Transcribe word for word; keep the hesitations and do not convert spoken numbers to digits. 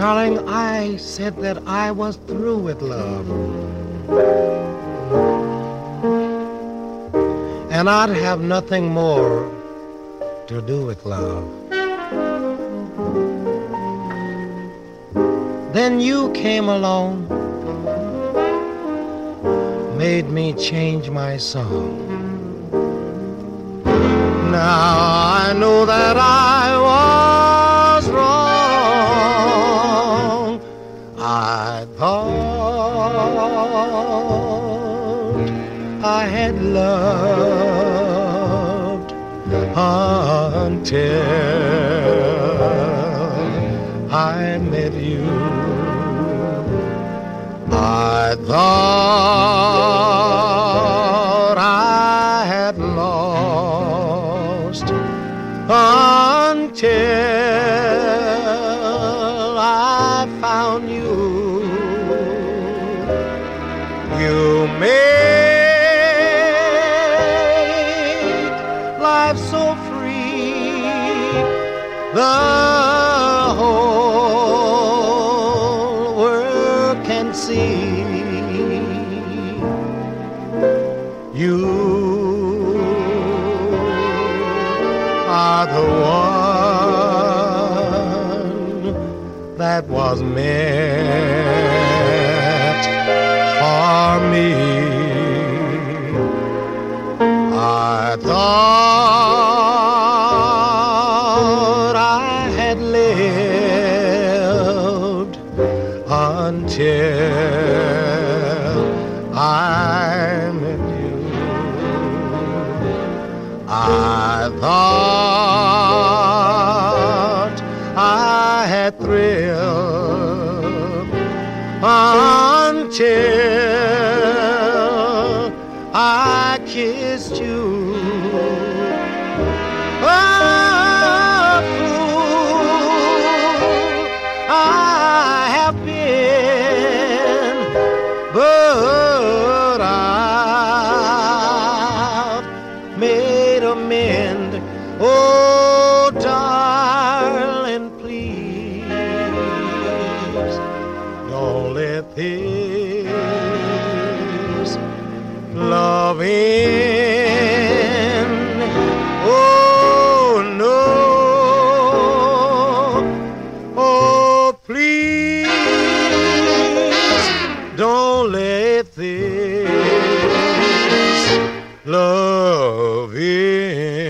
Darling, I said that I was through with love. And I'd have nothing more to do with love. Then you came along, made me change my song. Now I know that I was wrong. I thought I had loved until I met you. I thought I had lost until I found you. You made life so free, the whole world can see. You are the one that was meant for me. I thought I had lived until I met you. I thought I had thrilled until I kissed you. Oh, fool I have been, but I've made amends. Oh, darling, please don't let this love end. Oh, no. Oh, please don't let this love end.